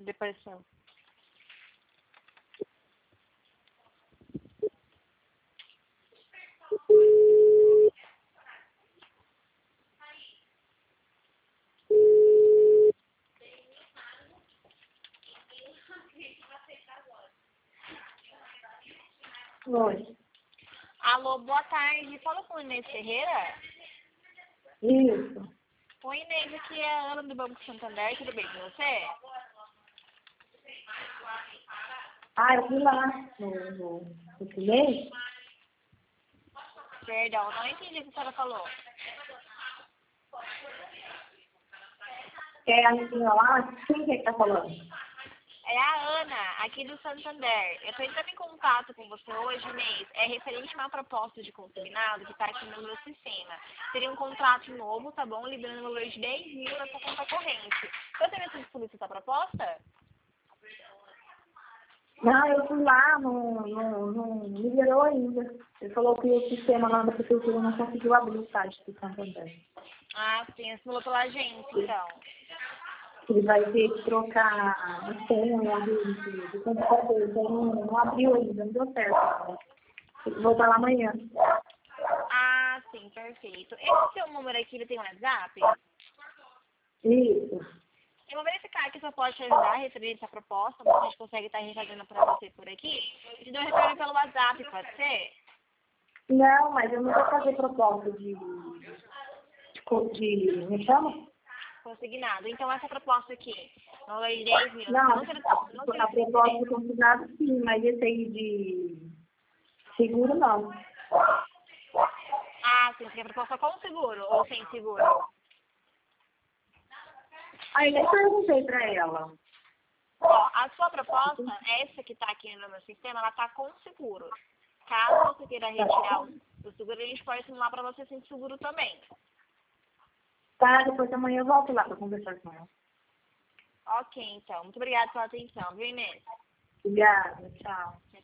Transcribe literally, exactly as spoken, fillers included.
Depressão. Oi. Alô, boa tarde. Fala com o Inês Ferreira? Isso. Oi, Inês, aqui é a Ana do Banco Santander. Tudo bem com você? Ah, eu fui lá no, no, no mês. Perdão, não entendi o que a senhora falou. É a menina lá, quem que é que tá falando? É a Ana, aqui do Santander. Eu estou entrando em contato com você hoje, Inês. É referente a uma proposta de consignado que está aqui no meu sistema. Seria um contrato novo, tá bom? Liberando um valor de dez mil na sua conta corrente. Você tem essa disponível essa proposta? Não, eu fui lá, não, não, não liberou ainda. Ele falou que o sistema lá da prefeitura não conseguiu abrir o site do Santander. Ah, sim, assinalou pela agência, então. Ele vai ter que trocar a senha do, do, do computador, então não, não abriu ainda, não deu certo. Tem que voltar lá amanhã. Ah, sim, perfeito. Esse seu número aqui, ele tem WhatsApp? Isso. Eu vou verificar que só pode te ajudar a receber essa proposta, mas a gente consegue estar refazendo para você por aqui. Eu te dou um retorno pelo WhatsApp, pode ser? Não, mas eu não vou fazer proposta de, de, de me chama? Consignado. Então, essa proposta aqui, no valor de dez mil, Não, não, não, não a proposta de consignado sim, mas esse aí de seguro não. Ah, sim, você quer proposta com seguro ou sem seguro? Aí nem perguntei pra ela. Ó, a sua proposta, essa que está aqui no meu sistema, ela está com seguro. Caso você queira retirar o, o seguro, a gente pode simular para você sem seguro também. Tá, depois de amanhã eu volto lá pra conversar com ela. Ok, então. Muito obrigada pela atenção, viu, Inês? Obrigada, tchau.